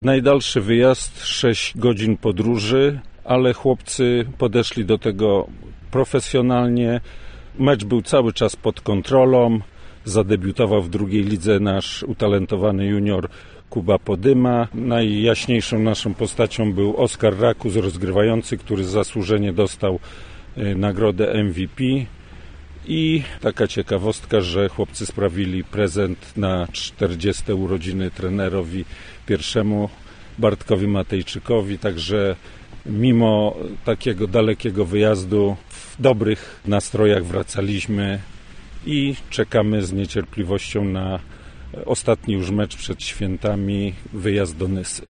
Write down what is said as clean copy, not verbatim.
Najdalszy wyjazd 6 godzin podróży, ale chłopcy podeszli do tego profesjonalnie. Mecz był cały czas pod kontrolą. Zadebiutował w drugiej lidze nasz utalentowany junior Kuba Podyma. Najjaśniejszą naszą postacią był Oskar Rakus, rozgrywający, który zasłużenie dostał nagrodę MVP. I taka ciekawostka, że chłopcy sprawili prezent na 40. urodziny trenerowi pierwszemu Bartkowi Matejczykowi, także mimo takiego dalekiego wyjazdu w dobrych nastrojach wracaliśmy i czekamy z niecierpliwością na ostatni już mecz przed świętami, wyjazd do Nysy.